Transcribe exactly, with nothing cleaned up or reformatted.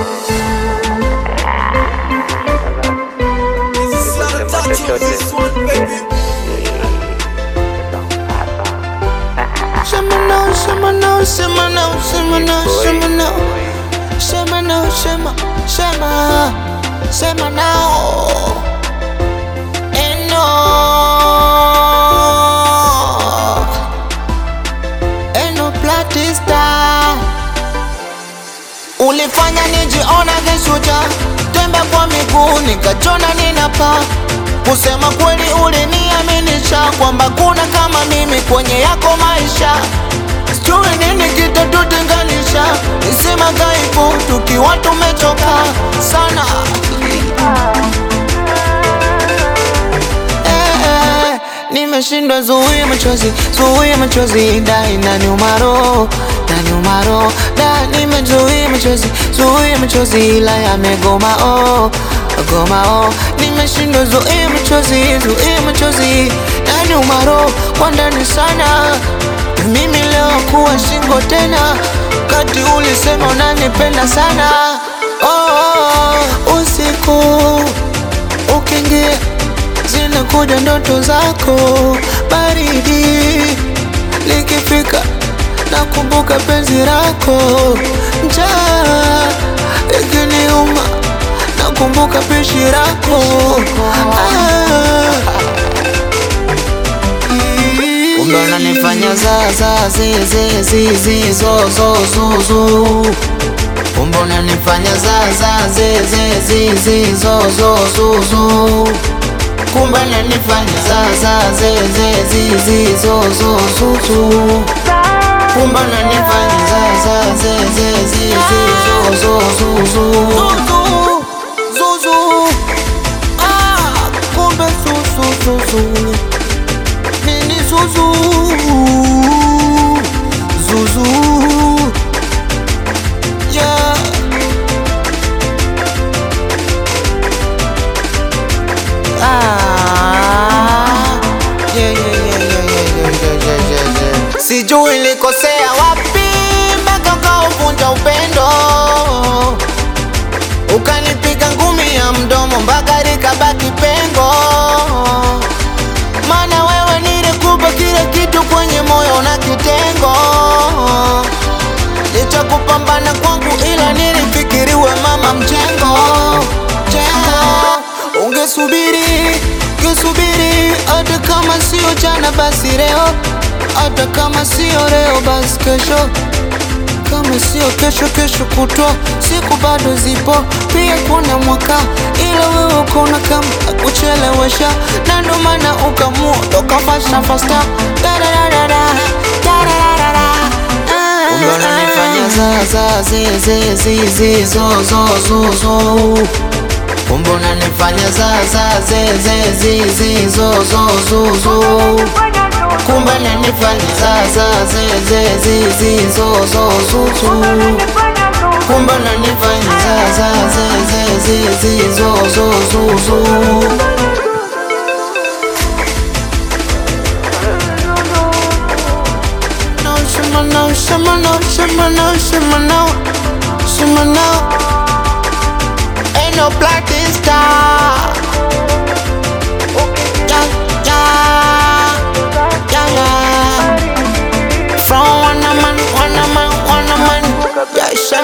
Shema no, shema no, shema no, shema no, shema no, shema, shema, shema now. And no, and no platista. Ulifanya nijiona kishujaa, tembe kwa miguu nikachona ninapa. Kusema kweli uliniaminisha kwamba kuna kama mimi kwenye yako maisha. Sijui nini kitatutenganisha, nisema dhaifu tukiwa tumechoka sana. eh, eh, Nimeshindwa zuia machozi, zuia machozi, da inaniuma roho, inaniuma roho, da nimezuia machozi, zuia machozi, ila yamegoma oh, goma oh. Nimeshindwa zuia machozi, zuia machozi, inaniuma roho kwa ndani sana. Mimi leo kuwa shingo tena, kati ulisema unanipenda sana. Oh, oh, usiku ukiingia zinakuja ndoto zako, baridi likifika nakumbuka penzi lako, njaa ikiniuma nakumbuka pishi lako. ah. Kumbe unanifanya za za zi zi zi zi zo zo zo zo. Kumbe unanifanya za za zi zi zi zi zo zo zo zo. Kumbe unanifanya za za zi zi zi zi zo zo zo zo. Kumbe unanifanya za za zi zi zi zi zo zo zo zo zo zo. Ah, kumbe zo zo zo zo. Nini Zuzu, Zuzu, yeah. Ah, yeah, yeah, yeah, yeah, yeah, yeah, yeah, yeah, yeah. Sijui nilikosea wapi mpaka ukauvunja upendo, ukanipiga ngumi ya mdomo mpaka likabaki pengo. Mana wewe nilikupa kila kitu kwenye moyo na kitengo, licha kupambana kwangu ila nilifikiriwe mama mjengo. Jengo ungesubiri, ungesubiri hata kama sio jana basi leo, hata kama sio leo basi kesho, kama sio kesho kesho kutwa, siku bado zipo, pia kuna mwaka, ila wewe kuna kama kuchelewesha, na ndo maana ukamua toka fasta fasta. Kumbe unanifanya za za zi zi zi zi zo zo zo zo. Kumbe unanifanya za za zi zi zi zi zo zo zo zo. Kumbe unanifanya za za zi zi zi zi zo zo zo zo. Kumbe unanifanya za za zi zi zi zi zo zo zo zo. No, shema no, shema no, shema no, shema no, shema no. Ain't no platista. Yeah, yeah, yeah, yeah. From one man, one man, one man. Yeah,